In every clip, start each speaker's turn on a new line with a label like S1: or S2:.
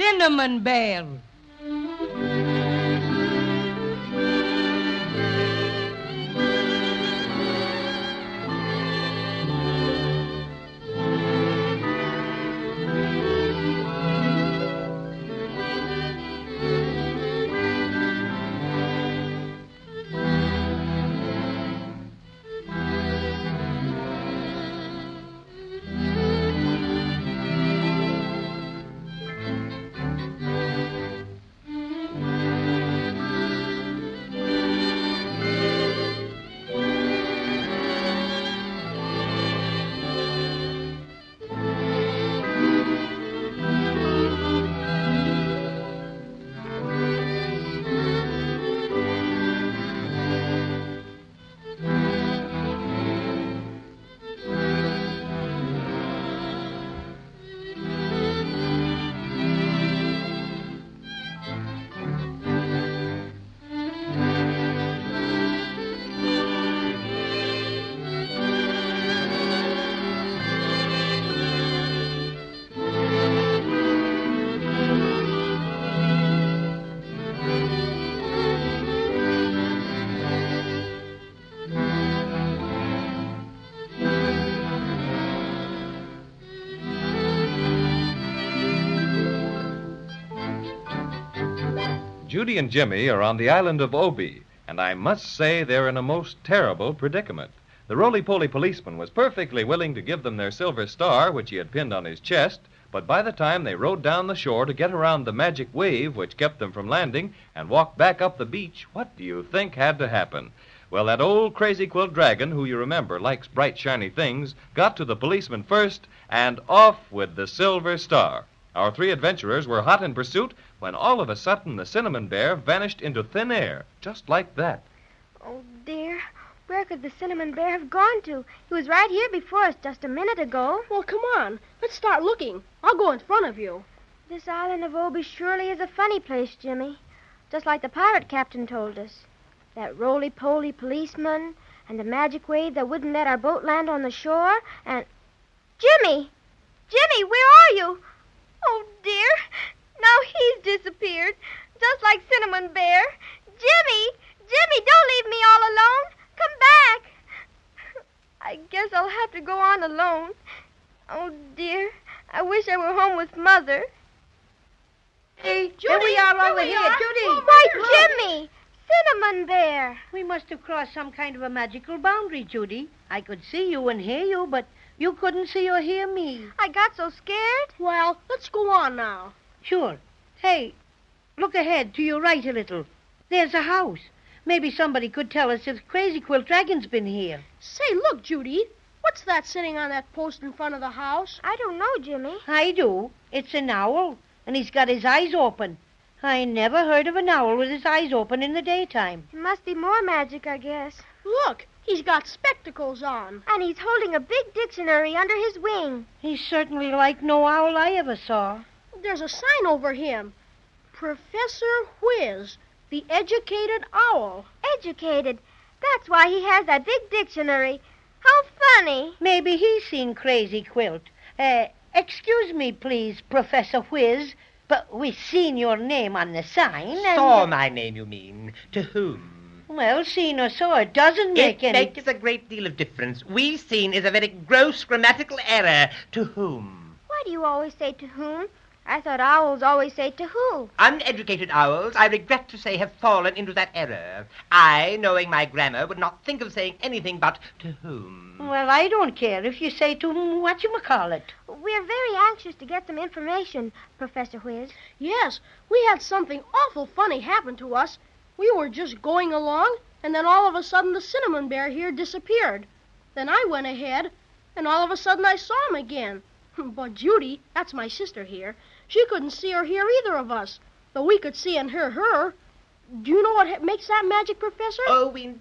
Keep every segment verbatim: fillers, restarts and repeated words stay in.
S1: Cinnamon Bear.
S2: Judy and Jimmy are on the island of Obi, and I must say they're in a most terrible predicament. The roly-poly policeman was perfectly willing to give them their silver star, which he had pinned on his chest, but by the time they rowed down the shore to get around the magic wave which kept them from landing and walked back up the beach, what do you think had to happen? Well, that old crazy quilt dragon, who you remember likes bright, shiny things, got to the policeman first, and off with the silver star. Our three adventurers were hot in pursuit when all of a sudden the Cinnamon Bear vanished into thin air, just like that.
S3: Oh, dear. Where could the Cinnamon Bear have gone to? He was right here before us just a minute ago.
S4: Well, come on. Let's start looking. I'll go in front of you.
S3: This island of Obi surely is a funny place, Jimmy. Just like the pirate captain told us. That roly-poly policeman and the magic wave that wouldn't let our boat land on the shore and... Jimmy! Jimmy, where are you? Oh, dear. Now he's disappeared, just like Cinnamon Bear. Jimmy! Jimmy, don't leave me all alone. Come back. I guess I'll have to go on alone. Oh, dear. I wish I were home with Mother.
S5: Hey,
S4: Judy,
S5: here we are
S4: here
S5: over
S4: we
S5: here.
S4: are.
S5: Judy!
S3: Why, Jimmy! Cinnamon Bear!
S5: We must have crossed some kind of a magical boundary, Judy. I could see you and hear you, but you couldn't see or hear me.
S3: I got so scared.
S4: Well, let's go on now.
S5: Sure. Hey, look ahead to your right a little. There's a house. Maybe somebody could tell us if Crazy Quilt Dragon's been here.
S4: Say, look, Judy. What's that sitting on that post in front of the house?
S3: I don't know, Jimmy.
S5: I do. It's an owl, and he's got his eyes open. I never heard of an owl with his eyes open in the daytime.
S3: It must be more magic, I guess.
S4: Look, he's got spectacles on.
S3: And he's holding a big dictionary under his wing.
S5: He's certainly like no owl I ever saw.
S4: There's a sign over him. Professor Whiz, the educated owl.
S3: Educated. That's why he has that big dictionary. How funny.
S5: Maybe he's seen Crazy Quilt. Uh, excuse me, please, Professor Whiz, but we've seen your name on the sign. And...
S6: Saw my name, you mean? To whom?
S5: Well, seen or saw, it doesn't make
S6: it
S5: any...
S6: It makes a great deal of difference. We've seen is a very gross grammatical error. To whom?
S3: Why do you always say to whom? I thought owls always say to who.
S6: Uneducated owls, I regret to say, have fallen into that error. I, knowing my grammar, would not think of saying anything but to whom.
S5: Well, I don't care if you say to whom whatchamacallit.
S3: We're very anxious to get some information, Professor Whiz.
S4: Yes, we had something awful funny happen to us. We were just going along, and then all of a sudden the Cinnamon Bear here disappeared. Then I went ahead, and all of a sudden I saw him again. But Judy, that's my sister here, she couldn't see or hear either of us, though we could see and hear her. Do you know what makes that magic, Professor?
S6: Oh, we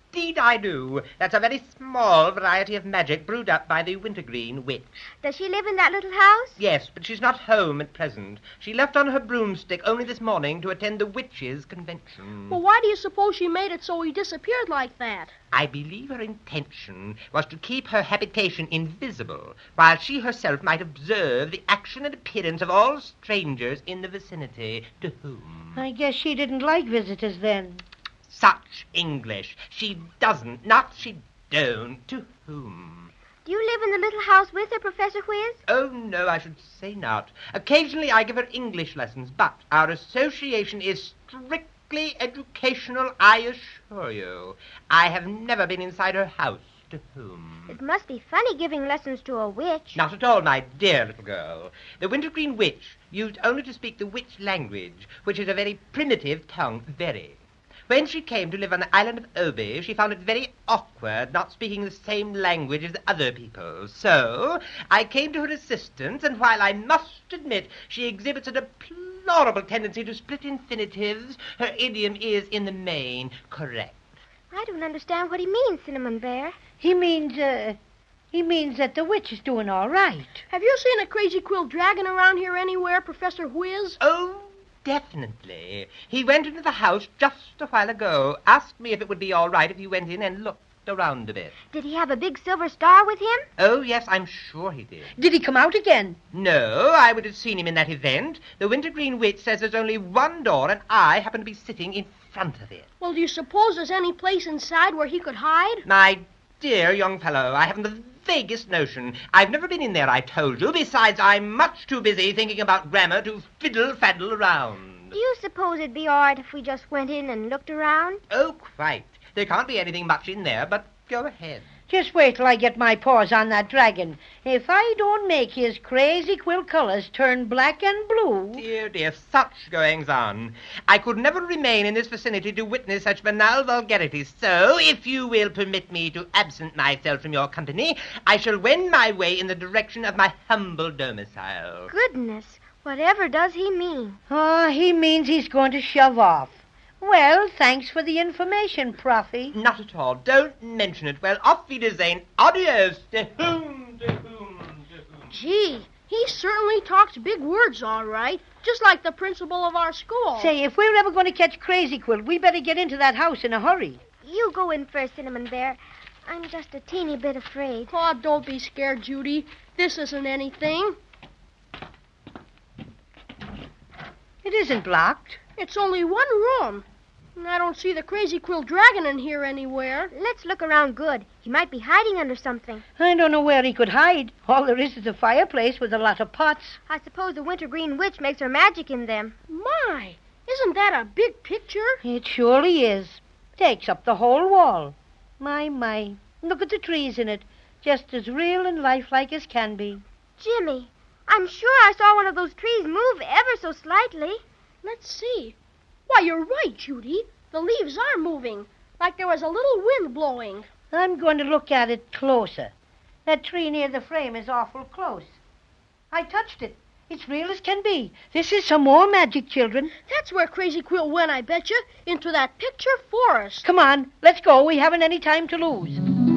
S6: Indeed I do. That's a very small variety of magic brewed up by the Wintergreen Witch.
S3: Does she live in that little house?
S6: Yes, but she's not home at present. She left on her broomstick only this morning to attend the witches' convention.
S4: Well, why do you suppose she made it so he disappeared like that?
S6: I believe her intention was to keep her habitation invisible, while she herself might observe the action and appearance of all strangers in the vicinity. To whom?
S5: I guess she didn't like visitors then.
S6: Such English. She doesn't, not she don't. To whom?
S3: Do you live in the little house with her, Professor Whiz?
S6: Oh, no, I should say not. Occasionally I give her English lessons, but our association is strictly educational, I assure you. I have never been inside her house. To whom?
S3: It must be funny giving lessons to a witch.
S6: Not at all, my dear little girl. The Wintergreen Witch used only to speak the witch language, which is a very primitive tongue, very. When she came to live on the island of Obi, she found it very awkward not speaking the same language as other people. So I came to her assistance, and while I must admit she exhibits a deplorable tendency to split infinitives, her idiom is, in the main, correct.
S3: I don't understand what he means, Cinnamon Bear.
S5: He means, uh, he means that the witch is doing all right.
S4: Have you seen a crazy quill dragon around here anywhere, Professor Whiz?
S6: Oh, definitely. He went into the house just a while ago, asked me if it would be all right if you went in and looked around a bit.
S3: Did he have a big silver star with him?
S6: Oh, yes, I'm sure he did.
S5: Did he come out again?
S6: No, I would have seen him in that event. The Wintergreen Witch says there's only one door, and I happen to be sitting in front of it.
S4: Well, do you suppose there's any place inside where he could hide?
S6: My dear young fellow, I haven't the vaguest notion. I've never been in there, I told you. Besides, I'm much too busy thinking about grammar to fiddle-faddle around.
S3: Do you suppose it'd be all right if we just went in and looked around?
S6: Oh, quite. There can't be anything much in there, but go ahead.
S5: Just wait till I get my paws on that dragon. If I don't make his crazy quill colors turn black and blue...
S6: Dear, dear, such goings-on. I could never remain in this vicinity to witness such banal vulgarities. So, if you will permit me to absent myself from your company, I shall wend my way in the direction of my humble domicile.
S3: Goodness, whatever does he mean?
S5: Oh, he means he's going to shove off. Well, thanks for the information, Proffy.
S6: Not at all. Don't mention it. Well, auf Wiedersehen. Adios. De whom, de whom, de whom.
S4: Gee, he certainly talks big words, all right, just like the principal of our school.
S5: Say, if we're ever going to catch Crazy Quill, we better get into that house in a hurry.
S3: You go in first, Cinnamon Bear. I'm just a teeny bit afraid.
S4: Oh, don't be scared, Judy. This isn't anything.
S5: It isn't locked.
S4: It's only one room. And I don't see the crazy quill dragon in here anywhere.
S3: Let's look around good. He might be hiding under something.
S5: I don't know where he could hide. All there is is a fireplace with a lot of pots.
S3: I suppose the Wintergreen Witch makes her magic in them.
S4: My, isn't that a big picture?
S5: It surely is. Takes up the whole wall. My, my. Look at the trees in it. Just as real and lifelike as can be.
S3: Jimmy, I'm sure I saw one of those trees move ever so slightly.
S4: Let's see. Why, you're right, Judy. The leaves are moving, like there was a little wind blowing.
S5: I'm going to look at it closer. That tree near the frame is awful close. I touched it. It's real as can be. This is some more magic, children.
S4: That's where Crazy Quill went, I bet you, into that picture forest.
S5: Come on, let's go. We haven't any time to lose.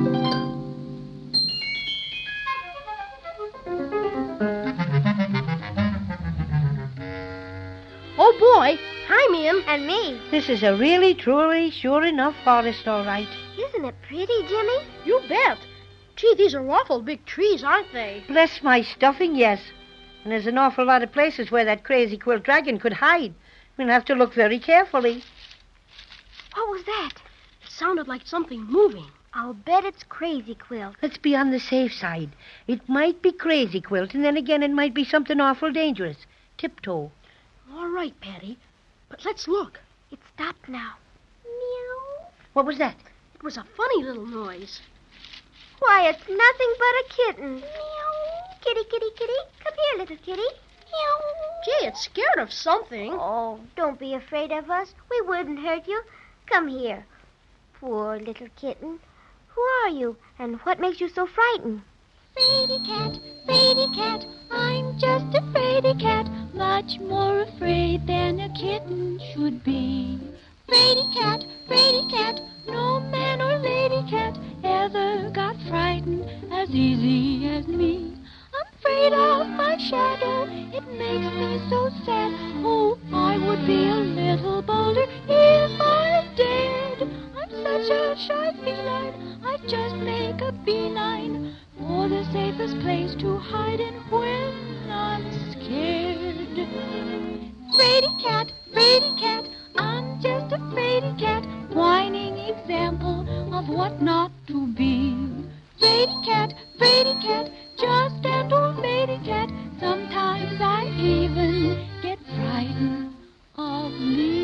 S4: Oh, boy, I'm in.
S3: And me.
S5: This is a really, truly, sure enough forest, all right.
S3: Isn't it pretty, Jimmy?
S4: You bet. Gee, these are awful big trees, aren't they?
S5: Bless my stuffing, yes. And there's an awful lot of places where that crazy quill dragon could hide. We'll have to look very carefully.
S3: What was that?
S4: It sounded like something moving.
S3: I'll bet it's Crazy Quilt.
S5: Let's be on the safe side. It might be Crazy Quilt, and then again it might be something awful dangerous. Tiptoe.
S4: All right, Patty. But let's look.
S3: It stopped now. Meow.
S5: What was that?
S4: It was a funny little noise.
S3: Why, it's nothing but a kitten. Meow. Kitty, kitty, kitty. Come here, little kitty. Meow.
S4: Gee, it's scared of something.
S3: Oh, don't be afraid of us. We wouldn't hurt you. Come here. Poor little kitten. Who are you, and what makes you so frightened?
S1: Fraidy cat, fraidy cat, I'm just a fraidy cat, much more afraid than a kitten should be. Fraidy cat, fraidy cat, no man or lady cat ever got frightened as easy as me. I'm afraid of my shadow, it makes me so sad. Oh, I would be a little bolder if I dared. I'm such a shy feline, I'd just make a beeline for the safest place to hide in when I'm scared. Fraidy cat, fraidy cat, I'm just a fraidy cat, whining example of what not to be. Fraidy cat, fraidy cat, just an old lady cat, sometimes I even get frightened of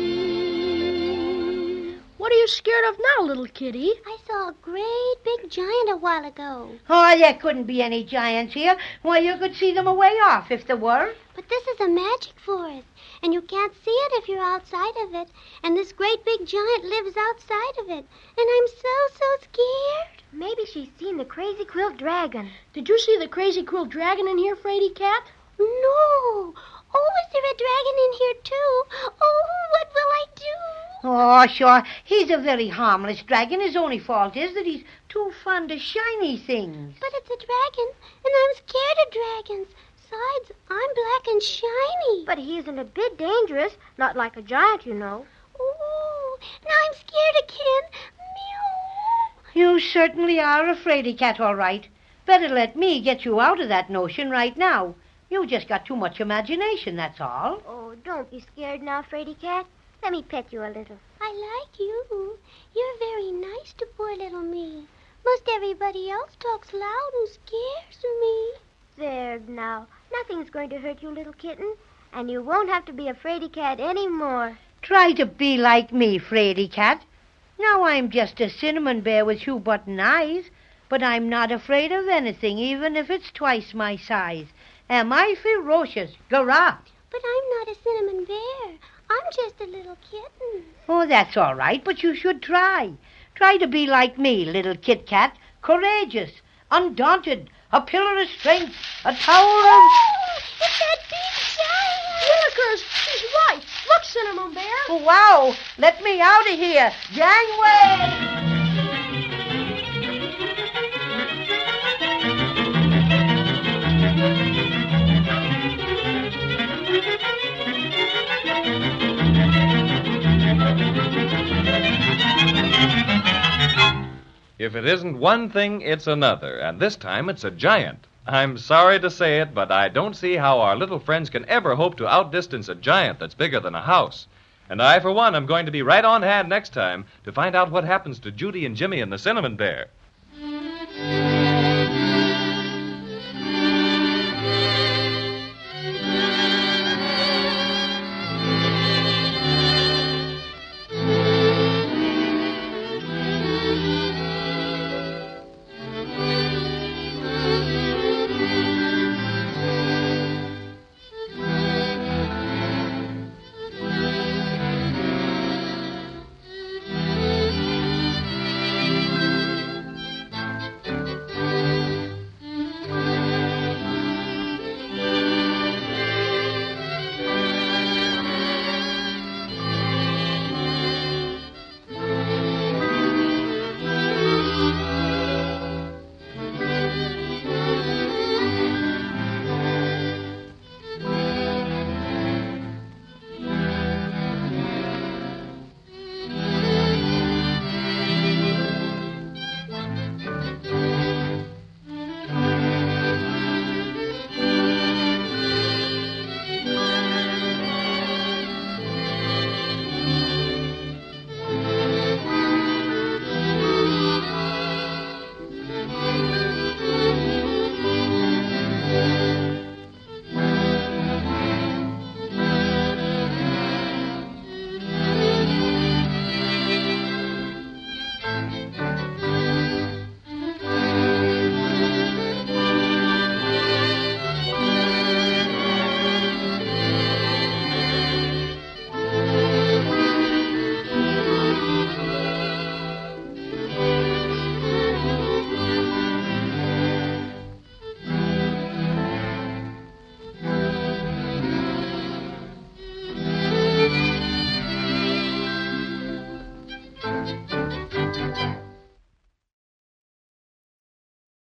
S1: me.
S4: What are you scared of now, little kitty?
S7: I saw a great big giant a while ago.
S5: Oh, there couldn't be any giants here. Why, you could see them a way off if there were.
S7: But this is a magic forest, and you can't see it if you're outside of it. And this great big giant lives outside of it. And I'm so, so scared.
S3: Maybe she's seen the crazy quilt dragon.
S4: Did you see the crazy quilt dragon in here, Fraidy cat?
S7: No. Oh, is there a dragon in here, too? Oh, what will I do?
S5: Oh, sure. He's a very harmless dragon. His only fault is that he's too fond of shiny things.
S7: But it's a dragon, and I'm scared of dragons. Besides, I'm black and shiny.
S3: But he isn't a bit dangerous, not like a giant, you know.
S7: Oh, now I'm scared again. Meow.
S5: You certainly are a fraidy cat, all right. Better let me get you out of that notion right now. You just got too much imagination, that's all.
S3: Oh, don't be scared now, fraidy cat. Let me pet you a little.
S7: I like you. You're very nice to poor little me. Most everybody else talks loud and scares me.
S3: There now. Nothing's going to hurt you, little kitten. And you won't have to be a fraidy cat anymore.
S5: Try to be like me, fraidy cat. Now I'm just a cinnamon bear with two button eyes, but I'm not afraid of anything, even if it's twice my size. Am I ferocious? Garah!
S7: But I'm not a cinnamon bear. I'm just a little kitten.
S5: Oh, that's all right, but you should try. Try to be like me, little Kit Kat. Courageous, undaunted, a pillar of strength, a tower of...
S7: Oh, it's that big giant!
S4: Willikers, she's right. Look, Cinnamon Bear.
S5: Oh, wow! Let me out of here! Gangway!
S2: If it isn't one thing, it's another, and this time it's a giant. I'm sorry to say it, but I don't see how our little friends can ever hope to outdistance a giant that's bigger than a house. And I, for one, am going to be right on hand next time to find out what happens to Judy and Jimmy and the Cinnamon Bear.